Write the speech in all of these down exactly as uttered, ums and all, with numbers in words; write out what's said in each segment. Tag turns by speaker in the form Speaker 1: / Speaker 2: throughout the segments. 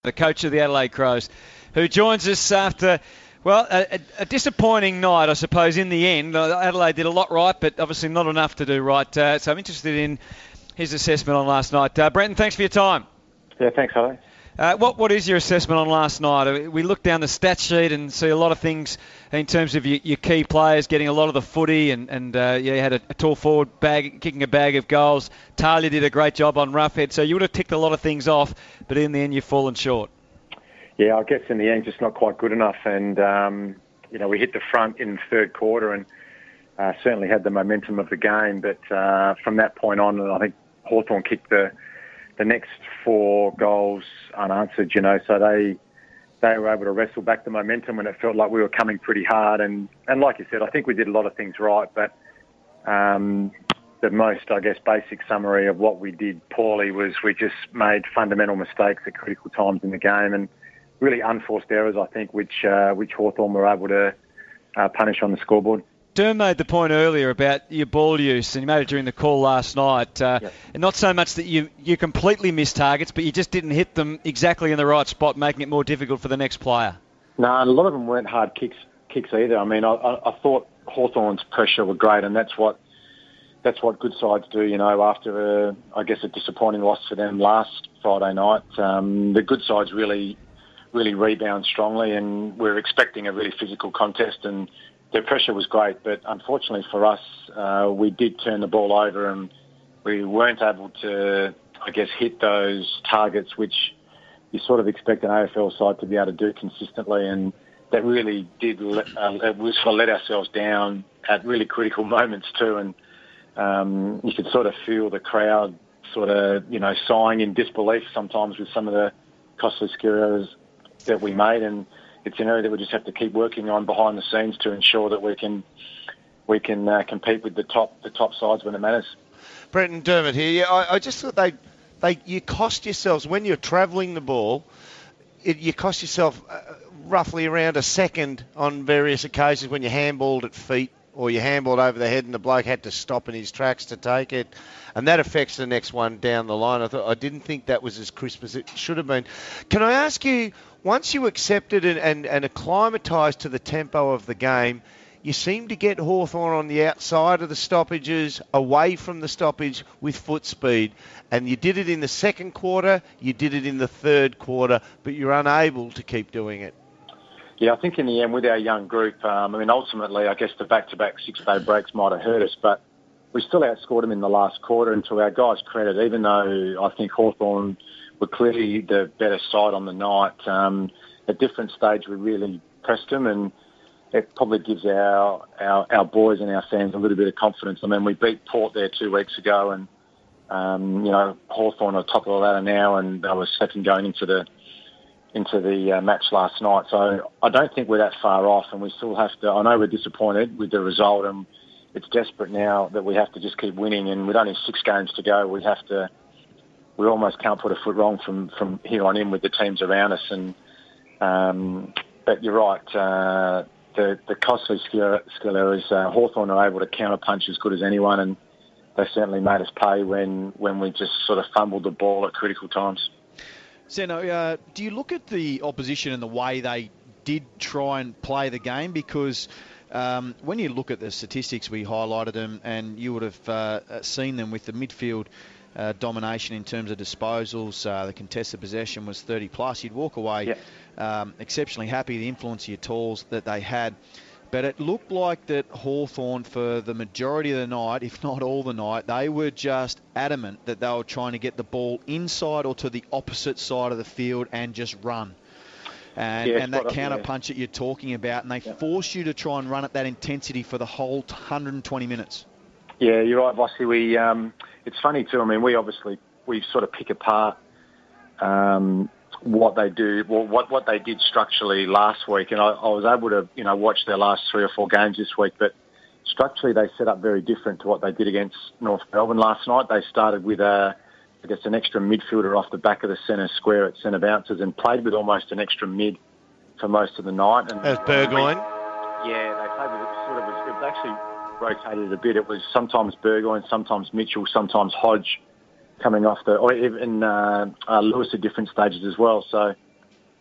Speaker 1: the coach of the Adelaide Crows, who joins us after, well, a, a disappointing night, I suppose, in the end. Adelaide did a lot right, but obviously not enough to do right. Uh, so I'm interested in his assessment on last night. Uh, Brenton, thanks for your time.
Speaker 2: Yeah, thanks, Holly.
Speaker 1: Uh, what What is your assessment on last night? We look down the stat sheet and see a lot of things in terms of your, your key players getting a lot of the footy, and, and uh, yeah, you had a, a tall forward bag, kicking a bag of goals. Talia did a great job on roughhead, so you would have ticked a lot of things off, but in the end you've fallen short.
Speaker 2: Yeah, I guess in the end just not quite good enough, and um, you know, we hit the front in the third quarter and uh, certainly had the momentum of the game, but uh, from that point on, I think Hawthorn kicked the the next four goals unanswered, you know, so they they were able to wrestle back the momentum when it felt like we were coming pretty hard. And, and like you said, I think we did a lot of things right, but um, the most, I guess, basic summary of what we did poorly was we just made fundamental mistakes at critical times in the game, and really unforced errors, I think, which uh, which Hawthorn were able to uh, punish on the scoreboard.
Speaker 1: Derm made the point earlier about your ball use, and you made it during the call last night. Uh,
Speaker 2: yep.
Speaker 1: And not so much that you, you completely missed targets, but you just didn't hit them exactly in the right spot, making it more difficult for the next player.
Speaker 2: No, and a lot of them weren't hard kicks kicks either. I mean, I, I, I thought Hawthorn's pressure were great, and that's what that's what good sides do. You know, after a, I guess a disappointing loss for them last Friday night, um, the good sides really really rebound strongly, and we're expecting a really physical contest, and their pressure was great, but unfortunately for us, uh, we did turn the ball over and we weren't able to, I guess, hit those targets which you sort of expect an A F L side to be able to do consistently, and that really did let, uh, we sort of let ourselves down at really critical moments too, and um, you could sort of feel the crowd sort of, you know, sighing in disbelief sometimes with some of the costly skill errors that we made, and it's an area that we just have to keep working on behind the scenes to ensure that we can we can uh, compete with the top the top sides when it matters.
Speaker 3: Brenton Dermott here. Yeah, I, I just thought they they you cost yourselves when you're travelling the ball. It, you cost yourself uh, roughly around a second on various occasions when you handballed at feet or you handballed over the head and the bloke had to stop in his tracks to take it, and that affects the next one down the line. I thought I didn't think that was as crisp as it should have been. Can I ask you? Once you accepted and, and, and acclimatised to the tempo of the game, you seem to get Hawthorn on the outside of the stoppages, away from the stoppage with foot speed. And you did it in the second quarter, you did it in the third quarter, but you're unable to keep doing it.
Speaker 2: Yeah, I think in the end with our young group, um, I mean, ultimately, I guess the back-to-back six-day breaks might have hurt us, but we still outscored them in the last quarter, and to our guys' credit, even though I think Hawthorn were clearly the better side on the night. Um, at different stage, we really pressed them, and it probably gives our, our our boys and our fans a little bit of confidence. I mean, we beat Port there two weeks ago, and um, you know, Hawthorn are top of the ladder now, and they were second going into the into the uh, match last night. So I don't think we're that far off, and we still have to. I know we're disappointed with the result, and it's desperate now that we have to just keep winning. And with only six games to go, we have to. We almost can't put a foot wrong from, from here on in with the teams around us. And um, but you're right, uh, the the costly skill, skill errors. Uh, Hawthorn are able to counterpunch as good as anyone, and they certainly made us pay when, when we just sort of fumbled the ball at critical times.
Speaker 4: Seno, uh, do you look at the opposition and the way they did try and play the game? Because um, when you look at the statistics, we highlighted them, and you would have uh, seen them with the midfield Uh, domination in terms of disposals. Uh, the contested possession was thirty plus. You'd walk away
Speaker 2: yeah.
Speaker 4: um, exceptionally happy, the influence of your tools that they had. But it looked like that Hawthorn, for the majority of the night, if not all the night, they were just adamant that they were trying to get the ball inside or to the opposite side of the field and just run. And,
Speaker 2: yeah,
Speaker 4: and that
Speaker 2: up,
Speaker 4: counter
Speaker 2: yeah.
Speaker 4: punch that you're talking about, and they
Speaker 2: yeah.
Speaker 4: force you to try and run at that intensity for the whole one hundred twenty minutes.
Speaker 2: Yeah, you're right, Vossi. We, um, it's funny too. I mean, we obviously we sort of pick apart um, what they do, well, what what they did structurally last week, and I, I was able to, you know, watch their last three or four games this week. But structurally, they set up very different to what they did against North Melbourne last night. They started with a, I guess, an extra midfielder off the back of the centre square at centre bounces, and played with almost an extra mid for most of the night. And
Speaker 3: as Burgoyne.
Speaker 2: Yeah, they played with it. Sort of was, it was actually rotated a bit. It was sometimes Burgoyne, sometimes Mitchell, sometimes Hodge coming off the, or even uh, uh, Lewis at different stages as well. So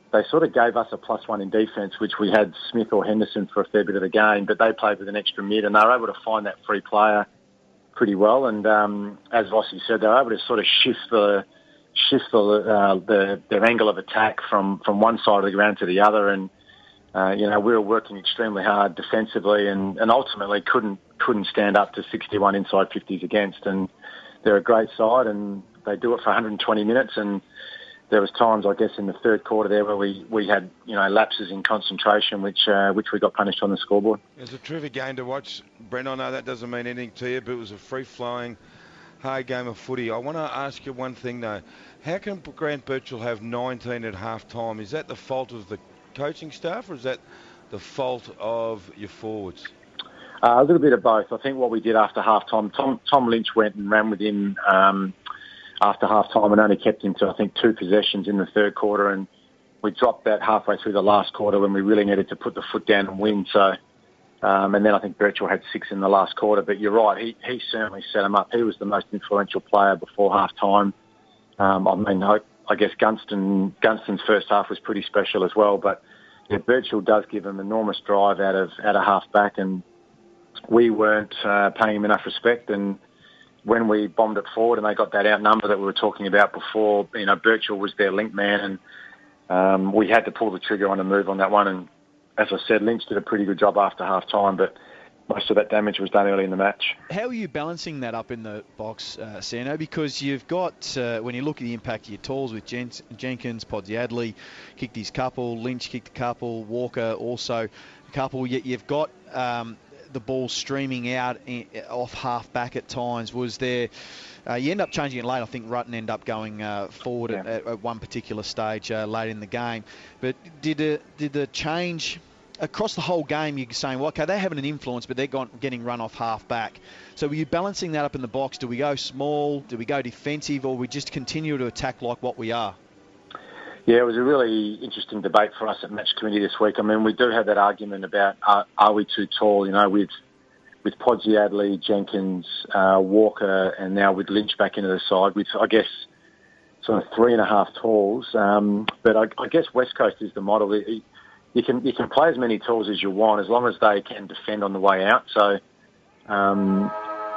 Speaker 2: they sort of gave us a plus one in defence, which we had Smith or Henderson for a fair bit of the game, but they played with an extra mid, and they were able to find that free player pretty well. And um, as Vossi said, they were able to sort of shift the shift the, uh, the their angle of attack from, from one side of the ground to the other. And uh, you know, we were working extremely hard defensively, and, and ultimately couldn't couldn't stand up to sixty-one inside fifties against. And they're a great side, and they do it for one hundred twenty minutes. And there was times, I guess, in the third quarter there where we, we had, you know, lapses in concentration, which uh, which we got punished on the scoreboard.
Speaker 5: It was a terrific game to watch, Brent. I know that doesn't mean anything to you, but it was a free-flowing, hard game of footy. I want to ask you one thing, though. How can Grant Birchall have nineteen at half-time? Is that the fault of the coaching staff, or is that the fault of your forwards?
Speaker 2: Uh, a little bit of both. I think what we did after half-time, Tom, Tom Lynch went and ran with him um, after half-time and only kept him to, I think, two possessions in the third quarter, and we dropped that halfway through the last quarter when we really needed to put the foot down and win. So, um, and then I think Birchall had six in the last quarter. But you're right, he, he certainly set him up. He was the most influential player before half-time. Um, I mean, I, I guess Gunston Gunston's first half was pretty special as well, but yeah, Birchall does give him enormous drive out of out of half-back, and we weren't uh, paying him enough respect. And when we bombed it forward and they got that outnumber that we were talking about before, you know, Birchall was their link man, and um, we had to pull the trigger on a move on that one. And as I said, Lynch did a pretty good job after half-time, but most of that damage was done early in the match.
Speaker 4: How are you balancing that up in the box, uh, Sando? Because you've got, uh, when you look at the impact of your tools with Jen- Jenkins, Podsiadly kicked his couple, Lynch kicked a couple, Walker also a couple, yet you've got Um, the ball streaming out in, off half back at times. Was there, uh, you end up changing it late. I think Rutten ended up going uh, forward
Speaker 2: yeah.
Speaker 4: at, at one particular stage uh, late in the game. But did a, did the change across the whole game? You're saying, well, okay, they're having an influence, but they're gone, getting run off half back. So were you balancing that up in the box? Do we go small? Do we go defensive? Or we just continue to attack like what we are?
Speaker 2: Yeah, it was a really interesting debate for us at Match Committee this week. I mean, we do have that argument about uh, are we too tall, you know, with with Podsiadly, Jenkins, uh, Walker, and now with Lynch back into the side, with, I guess, sort of three and a half talls. Um, but I, I guess West Coast is the model. It, you can you can play as many talls as you want as long as they can defend on the way out. So um,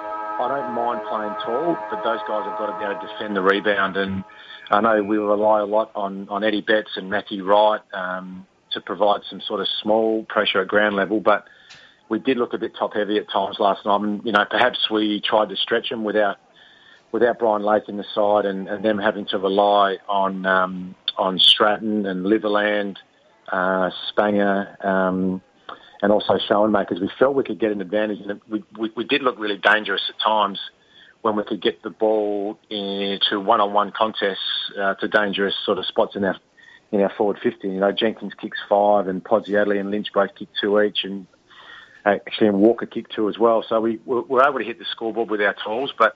Speaker 2: I don't mind playing tall, but those guys have got to be able to defend the rebound. And I know we rely a lot on, on Eddie Betts and Matthew Wright um, to provide some sort of small pressure at ground level, but we did look a bit top-heavy at times last night. And, you know, perhaps we tried to stretch them without without Brian Lake in the side, and, and them having to rely on um, on Stratton and Liverland, uh, Spanger, um, and also Schoenmakers. We felt we could get an advantage, and we, we, we did look really dangerous at times when we could get the ball into one-on-one contests uh, to dangerous sort of spots in our in our forward fifty. You know, Jenkins kicks five, and Podsiadly and Lynch both kick two each, and actually and Walker kicked two as well. So we were able to hit the scoreboard with our tools, but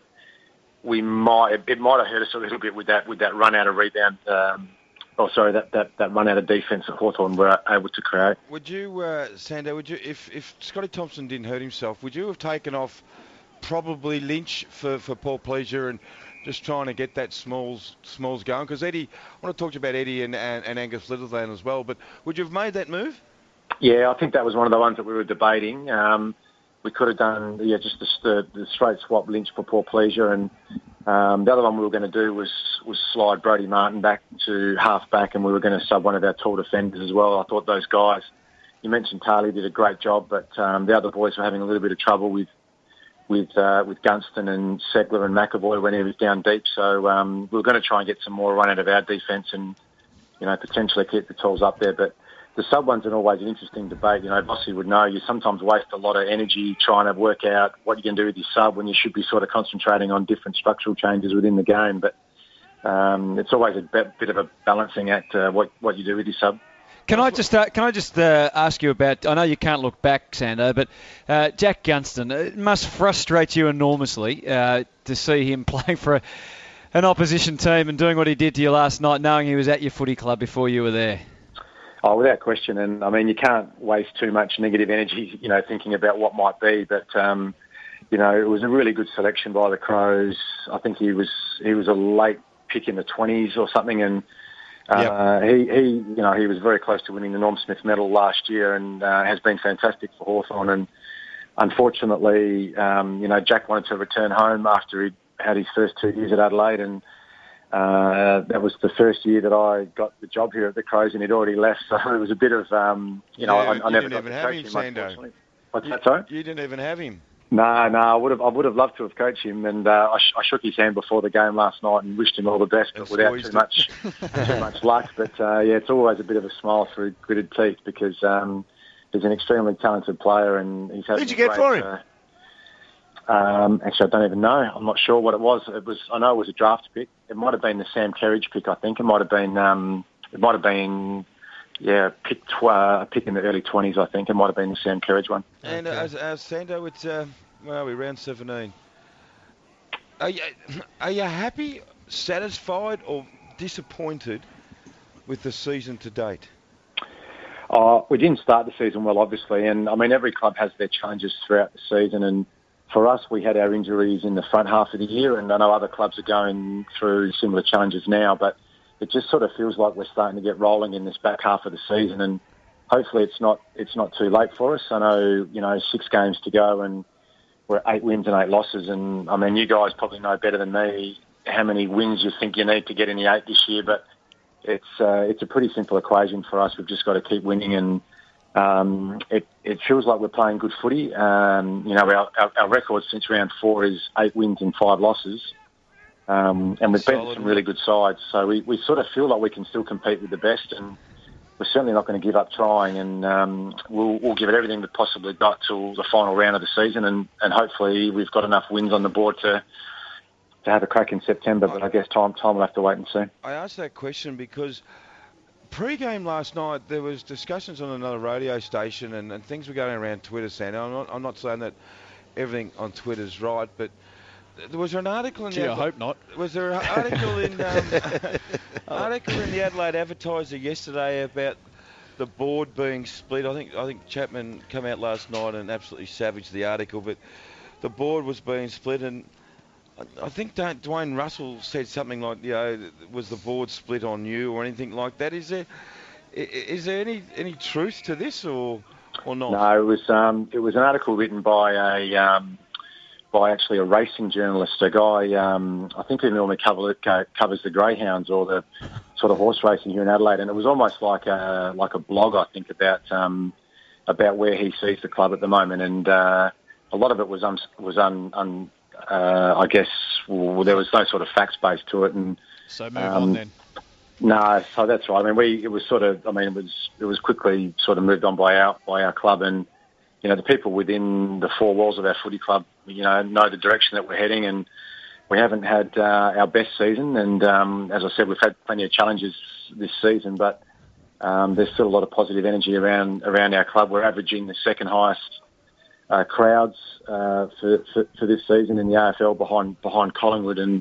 Speaker 2: we might it might have hurt us a little bit with that with that run out of rebound. Um, oh, sorry, that, that, that run out of defence that Hawthorn were able to create.
Speaker 5: Would you, uh, Sando? Would you, if if Scotty Thompson didn't hurt himself, would you have taken off probably Lynch for, for Paul Pleasure and just trying to get that Smalls Smalls going? Because Eddie, I want to talk to you about Eddie and, and, and Angus Litherland as well, but would you have made that move?
Speaker 2: Yeah, I think that was one of the ones that we were debating. Um, we could have done yeah just the, the, the straight swap Lynch for Paul Pleasure, and um, the other one we were going to do was, was slide Brody Martin back to half back, and we were going to sub one of our tall defenders as well. I thought those guys, you mentioned Tarley did a great job, but um, the other boys were having a little bit of trouble with with uh, with Gunston and Segler and McAvoy when he was down deep. So um, we were going to try and get some more run out of our defence and, you know, potentially keep the tools up there. But the sub ones are always an interesting debate. You know, Vossi would know you sometimes waste a lot of energy trying to work out what you can do with your sub when you should be sort of concentrating on different structural changes within the game. But um, it's always a bit of a balancing act, uh, what, what you do with your sub.
Speaker 1: Can I just uh, can I just uh, ask you about? I know you can't look back, Sando, but uh, Jack Gunston. It must frustrate you enormously uh, to see him playing for a, an opposition team and doing what he did to you last night, knowing he was at your footy club before you were there.
Speaker 2: Oh, without question. And I mean, you can't waste too much negative energy, you know, thinking about what might be. But um, you know, it was a really good selection by the Crows. I think he was he was a late pick in the twenties or something, and Uh, he, he, you know, he was very close to winning the Norm Smith medal last year, and uh, has been fantastic for Hawthorn. And unfortunately, um, you know, Jack wanted to return home after he had his first two years at Adelaide, and uh, that was the first year that I got the job here at the Crows, and he'd already left. So it was a bit of, um, you know,
Speaker 5: yeah,
Speaker 2: I, I
Speaker 5: you
Speaker 2: never
Speaker 5: didn't
Speaker 2: got
Speaker 5: even
Speaker 2: to
Speaker 5: have
Speaker 2: coach
Speaker 5: him,
Speaker 2: him,
Speaker 5: Sando.
Speaker 2: unfortunately. What's
Speaker 5: You,
Speaker 2: that, sorry?
Speaker 5: you didn't even have him.
Speaker 2: No, no, I would have, I would have loved to have coached him, and uh, I, sh- I shook his hand before the game last night and wished him all the best, but
Speaker 5: And
Speaker 2: without
Speaker 5: squeezed
Speaker 2: too much, too much luck. But uh, yeah, it's always a bit of a smile through gritted teeth because um, he's an extremely talented player, and he's had.
Speaker 3: Who'd you get for him?
Speaker 2: Uh, um, actually, I don't even know. I'm not sure what it was. It was. I know it was a draft pick. It might have been the Sam Kerridge pick. I think it might have been. Um, it might have been. Yeah, pick tw- uh, pick in the early twenties. I think it might have been the Sam Kerridge one.
Speaker 5: And
Speaker 3: Okay.
Speaker 5: uh, as, as Sando, it's uh, well, we round seventeen. Are you, are you happy, satisfied, or disappointed with the season to date?
Speaker 2: Uh, we didn't start the season well, obviously, and I mean every club has their challenges throughout the season. And for us, we had our injuries in the front half of the year, and I know other clubs are going through similar challenges now, but it just sort of feels like we're starting to get rolling in this back half of the season, and hopefully it's not it's not too late for us. I know, you know, six games to go, and we're eight wins and eight losses, and I mean, you guys probably know better than me how many wins you think you need to get in the eight this year, but it's uh, it's a pretty simple equation for us. We've just got to keep winning, and um, it, it feels like we're playing good footy. Um, you know, our, our, our record since round four is eight wins and five losses. Um, and we've beaten
Speaker 5: Solid.
Speaker 2: some really good sides, so we, we sort of feel like we can still compete with the best, and we're certainly not going to give up trying, and um, we'll, we'll give it everything we've possibly got till the final round of the season, and, and hopefully we've got enough wins on the board to to have a crack in September, but I guess time time will have to wait and see.
Speaker 5: I asked that question because pre-game last night there was discussions on another radio station, and, and things were going around Twitter, Sando. I'm not, I'm not saying that everything on Twitter is right, but there was an article in
Speaker 4: Gee,
Speaker 5: the
Speaker 4: I hope not.
Speaker 5: Was there an article in um, article in the Adelaide Advertiser yesterday about the board being split? I think I think Chapman came out last night and absolutely savaged the article, but the board was being split, and I, I think Dwayne Russell said something like, you know, was the board split on you or anything like that? Is there is there any any truth to this or or not?
Speaker 2: No, it was um, it was an article written by a um, by actually a racing journalist, a guy um, I think who normally cover, uh, covers the greyhounds or the sort of horse racing here in Adelaide, and it was almost like a like a blog, I think, about um, about where he sees the club at the moment, and uh, a lot of it was un, was un, un uh, I guess well, there was no sort of facts base to it, and
Speaker 4: So move
Speaker 2: um,
Speaker 4: on then.
Speaker 2: no, so that's right. I mean, we it was sort of I mean it was it was quickly sort of moved on by our by our club, and you know the people within the four walls of our footy club, you know, know the direction that we're heading, and we haven't had uh, our best season, and um, as I said, we've had plenty of challenges this season, but um, there's still a lot of positive energy around around our club. We're averaging the second highest uh, crowds uh, for, for for this season in the A F L behind behind Collingwood, and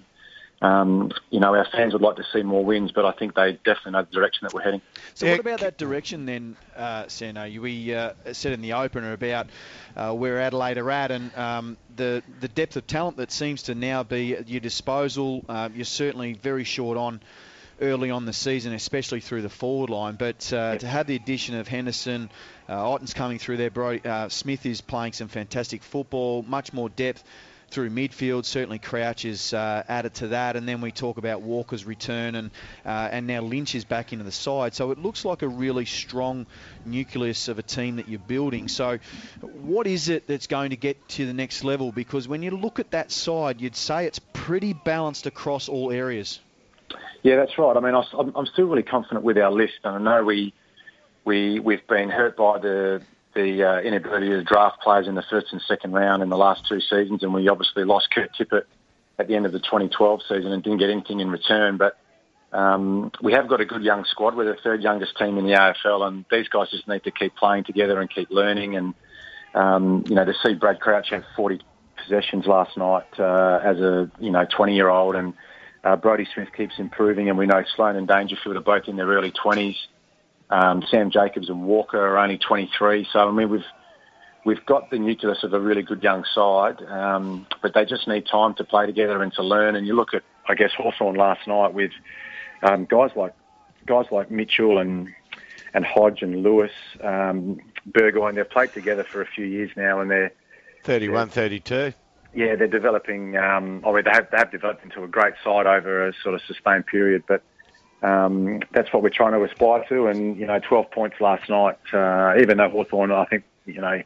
Speaker 2: um, you know our fans would like to see more wins, but I think they definitely know the direction that we're heading.
Speaker 4: So
Speaker 3: Yeah,
Speaker 4: what about that direction then, uh, Sando? We uh, said in the opener about uh, where Adelaide are at, and um, the the depth of talent that seems to now be at your disposal. Uh, you're certainly very short on early on the season, especially through the forward line. But uh, yep. to have the addition of Henderson, uh, Otten's coming through there, Brody, uh, Smith is playing some fantastic football, much more depth through midfield. Certainly Crouch is uh, added to that, and then we talk about Walker's return, and uh, and now Lynch is back into the side. So it looks like a really strong nucleus of a team that you're building. So what is it that's going to get to the next level? Because when you look at that side, you'd say it's pretty balanced across all areas.
Speaker 2: Yeah, that's right. I mean, I'm, I'm still really confident with our list, and I know we we we've been hurt by the the uh, inability to draft players in the first and second round in the last two seasons, and we obviously lost Kurt Tippett at the end of the twenty twelve season and didn't get anything in return. But um, we have got a good young squad. We're the third youngest team in the A F L, and these guys just need to keep playing together and keep learning. And um, you know, to see Brad Crouch have forty possessions last night uh, as a you know twenty-year-old, and uh, Brodie Smith keeps improving, and we know Sloan and Dangerfield are both in their early twenties. Um, Sam Jacobs and Walker are only twenty-three, so I mean we've we've got the nucleus of a really good young side, um, but they just need time to play together and to learn. And you look at, I guess, Hawthorn last night with um, guys like guys like Mitchell and and Hodge and Lewis, um, Burgoyne, they've played together for a few years now, and they're
Speaker 3: thirty-one, thirty-two.
Speaker 2: Yeah, they're developing. Um, or they have they have developed into a great side over a sort of sustained period. But um, that's what we're trying to aspire to. And you know, twelve points last night. Uh, even though Hawthorn, I think you know,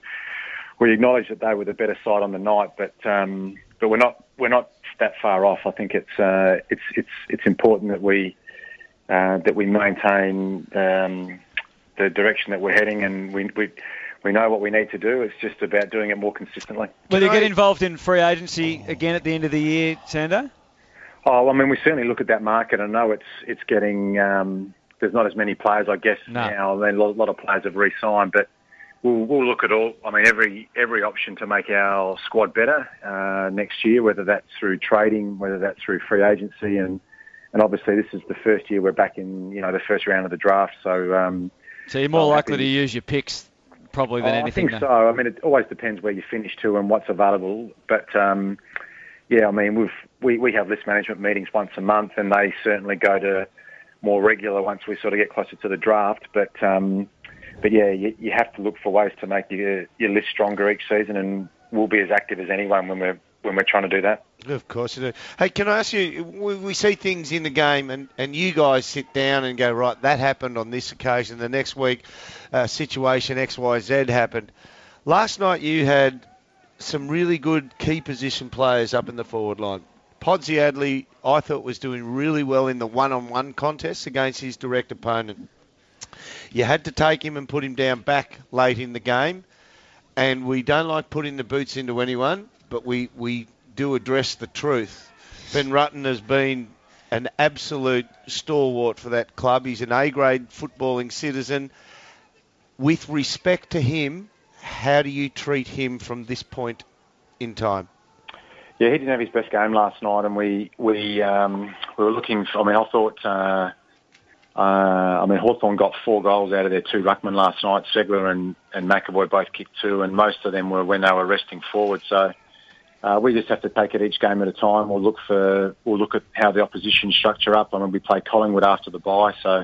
Speaker 2: we acknowledge that they were the better side on the night, but um, but we're not we're not that far off. I think it's uh, it's it's it's important that we uh, that we maintain um, the direction that we're heading, and we we. We know what we need to do. It's just about doing it more consistently.
Speaker 1: Will you get involved in free agency again at the end of the year, Sando?
Speaker 2: Oh, I mean, we certainly look at that market. I know it's it's getting um, there's not as many players, I guess,
Speaker 1: no.
Speaker 2: now. I mean, a lot of players have re-signed, but we'll we'll look at all. I mean, every every option to make our squad better uh, next year, whether that's through trading, whether that's through free agency, and and obviously this is the first year we're back in you know the first round of the draft. So um,
Speaker 1: so you're more
Speaker 2: I'm
Speaker 1: likely
Speaker 2: happy.
Speaker 1: to use your picks. Probably than
Speaker 2: oh,
Speaker 1: anything.
Speaker 2: I think
Speaker 1: no.
Speaker 2: so. I mean, it always depends where you finish to and what's available. But um, yeah, I mean, we've we, we have list management meetings once a month, and they certainly go to more regular once we sort of get closer to the draft. But um, but yeah, you, you have to look for ways to make your your list stronger each season, and we'll be as active as anyone when we're when we're trying to do that.
Speaker 3: Of course you do. Hey, can I ask you, we, we see things in the game and, and you guys sit down and go, right, that happened on this occasion. The next week, uh, situation X Y Z happened. Last night you had some really good key position players up in the forward line. Podsy Adley, I thought, was doing really well in the one-on-one contest against his direct opponent. You had to take him and put him down back late in the game, and we don't like putting the boots into anyone, but we, we do address the truth. Ben Rutten has been an absolute stalwart for that club. He's an A-grade footballing citizen. With respect to him, how do you treat him from this point in time?
Speaker 2: Yeah, he didn't have his best game last night, and we we um, we were looking for, I mean, I thought, uh, uh, I mean, Hawthorn got four goals out of their two ruckmen last night. Segler and, and McAvoy both kicked two, and most of them were when they were resting forward. So uh, we just have to take it each game at a time. We'll look for, we'll look at how the opposition structure up. I mean, we play Collingwood after the bye, so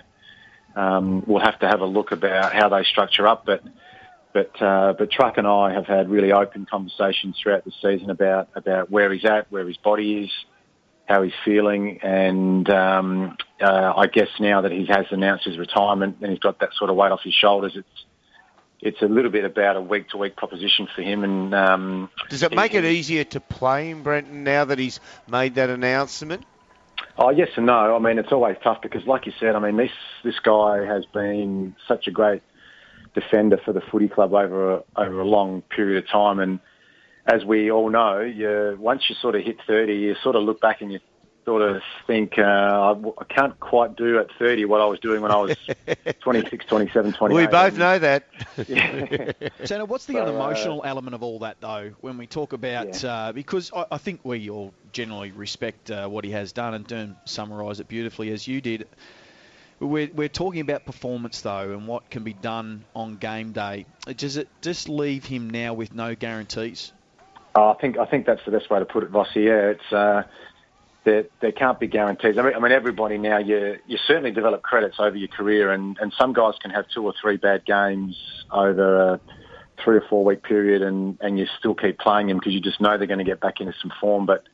Speaker 2: um, we'll have to have a look about how they structure up. But But uh, but Truck and I have had really open conversations throughout the season about, about where he's at, where his body is, how he's feeling, and um, uh, I guess now that he has announced his retirement and he's got that sort of weight off his shoulders, it's it's a little bit about a week-to-week proposition for him. And um,
Speaker 3: does it make it easier to play him, Brenton, now that he's made that announcement?
Speaker 2: Oh, yes and no. I mean, it's always tough because, like you said, I mean, this this guy has been such a great defender for the footy club over a, over a long period of time, and as we all know, you once you sort of hit thirty, you sort of look back and you sort of think, uh, I, I can't quite do at thirty what I was doing when I was twenty-six, twenty-seven, twenty-eight.
Speaker 3: We both know that.
Speaker 2: Yeah.
Speaker 4: Santa, what's the
Speaker 2: So,
Speaker 4: emotional
Speaker 2: uh,
Speaker 4: element of all that, though, when we talk about,
Speaker 2: Yeah.
Speaker 4: uh, because I, I think we all generally respect uh, what he has done, and Dern summarised it beautifully as you did. We're, we're talking about performance, though, and what can be done on game day. Does it just leave him now with no guarantees?
Speaker 2: Uh, I think I think that's the best way to put it, Vossi. Yeah, it's uh, there. There can't be guarantees. I mean, I mean, everybody now you you certainly develop credits over your career, and, and some guys can have two or three bad games over a three or four week period, and, and you still keep playing them because you just know they're going to get back into some form. But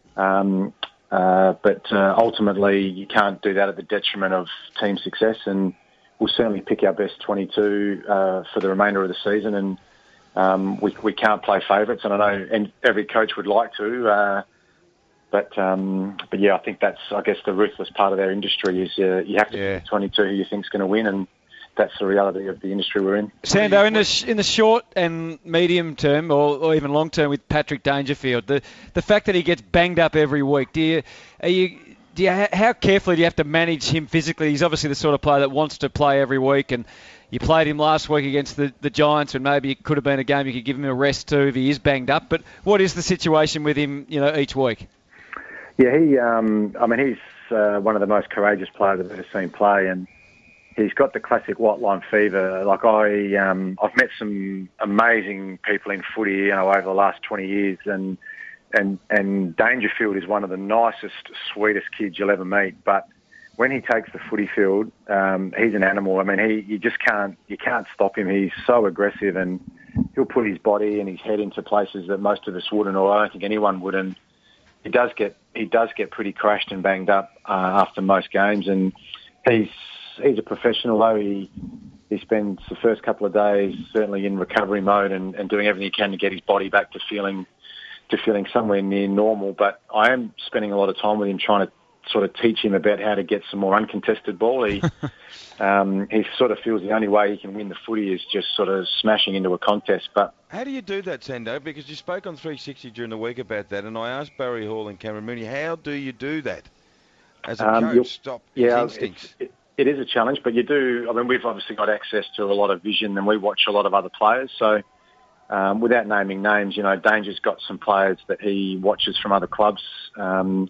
Speaker 2: um, uh, but uh, ultimately, you can't do that at the detriment of team success, and we'll certainly pick our best twenty-two uh, for the remainder of the season. And Um, we we can't play favourites, and I know and every coach would like to, uh, but um, but yeah, I think that's I guess the ruthless part of our industry is uh, you have to
Speaker 3: Yeah.
Speaker 2: pick twenty-two who you think's going to win, and that's the reality of the industry we're in.
Speaker 1: Sando, in the sh- in the short and medium term, or, or even long term, with Patrick Dangerfield, the the fact that he gets banged up every week, do you are you do you how carefully do you have to manage him physically? He's obviously the sort of player that wants to play every week, and you played him last week against the, the Giants, and maybe it could have been a game you could give him a rest too if he is banged up. But what is the situation with him, you know, each week?
Speaker 2: Yeah, he. Um, I mean, he's uh, one of the most courageous players I've ever seen play, and he's got the classic white line fever. Like I, um, I've met some amazing people in footy, you know, over the last twenty years, and and and Dangerfield is one of the nicest, sweetest kids you'll ever meet. But when he takes the footy field, um, he's an animal. I mean, he you just can't you can't stop him. He's so aggressive, and he'll put his body and his head into places that most of us wouldn't, or I don't think anyone would. And he does get he does get pretty crashed and banged up uh, after most games. And he's he's a professional, though. He he spends the first couple of days certainly in recovery mode and, and doing everything he can to get his body back to feeling to feeling somewhere near normal. But I am spending a lot of time with him trying to sort of teach him about how to get some more uncontested ball. He um, he sort of feels the only way he can win the footy is just sort of smashing into a contest. But
Speaker 5: how do you do that, Sando? Because you spoke on three sixty during the week about that, and I asked Barry Hall and Cameron Mooney, how do you do that as a
Speaker 2: um,
Speaker 5: coach? Stop
Speaker 2: yeah,
Speaker 5: his instincts.
Speaker 2: It, it is a challenge, but you do. I mean, we've obviously got access to a lot of vision, and we watch a lot of other players. So um, without naming names, you know, Danger's got some players that he watches from other clubs. Um,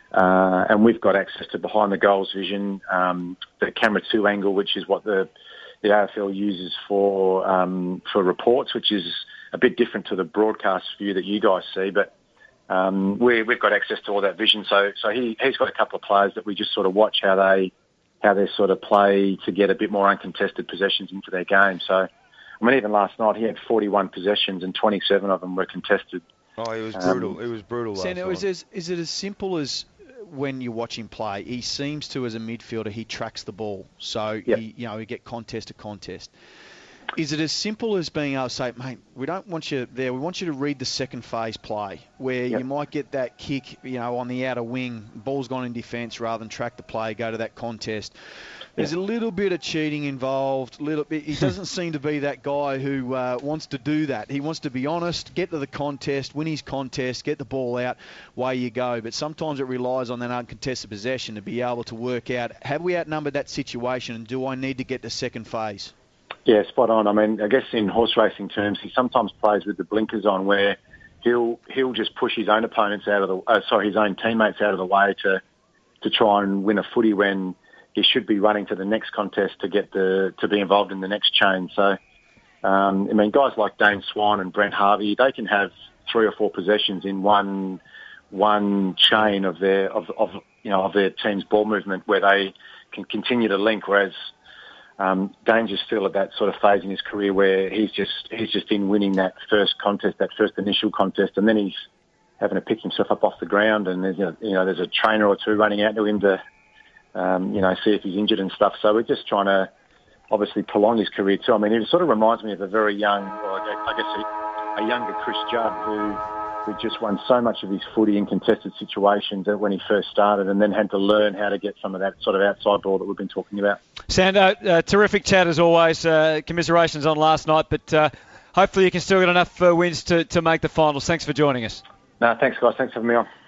Speaker 2: Uh, and we've got access to behind the goals vision, um, the camera two angle, which is what the the A F L uses for um, for reports, which is a bit different to the broadcast view that you guys see. But um, we, we've got access to all that vision. So so he he's got a couple of players that we just sort of watch how they how they sort of play to get a bit more uncontested possessions into their game. So I mean, even last night he had forty-one possessions and twenty-seven of them were contested.
Speaker 5: Oh, it was brutal. Um, it was brutal last
Speaker 4: Sando,
Speaker 5: night.
Speaker 4: Is, is it as simple as when you watch him play, he seems to, as a midfielder, he tracks the ball. So,
Speaker 2: yep.
Speaker 4: he, you know, he get contest to contest. Is it as simple as being able to say, mate, we don't want you there. We want you to read the second phase play where yep. you might get that kick, you know, on the outer wing, ball's gone in defence rather than track the play, go to that contest. There's a little bit of cheating involved. Little bit. He doesn't seem to be that guy who uh, wants to do that. He wants to be honest, get to the contest, win his contest, get the ball out, away you go. But sometimes it relies on that uncontested possession to be able to work out, have we outnumbered that situation and do I need to get to second phase?
Speaker 2: Yeah, spot on. I mean, I guess in horse racing terms, he sometimes plays with the blinkers on where he'll he'll just push his own opponents out of the, uh, sorry, his own teammates out of the way to to try and win a footy when he should be running to the next contest to get the to be involved in the next chain. So, um, I mean, guys like Dane Swan and Brent Harvey, they can have three or four possessions in one one chain of their of, of you know of their team's ball movement where they can continue to link. Whereas um, Dane's just still at that sort of phase in his career where he's just he's just in winning that first contest, that first initial contest, and then he's having to pick himself up off the ground, and there's a, you know there's a trainer or two running out to him to. Um, you know, see if he's injured and stuff. So we're just trying to obviously prolong his career too. I mean, it sort of reminds me of a very young, well, I guess a, a younger Chris Judd who, who just won so much of his footy in contested situations when he first started and then had to learn how to get some of that sort of outside ball that we've been talking about.
Speaker 1: Sando, uh, terrific chat as always. Uh, commiserations on last night, but uh, hopefully you can still get enough uh, wins to, to make the finals. Thanks for joining us.
Speaker 2: No, thanks guys. Thanks for having me on.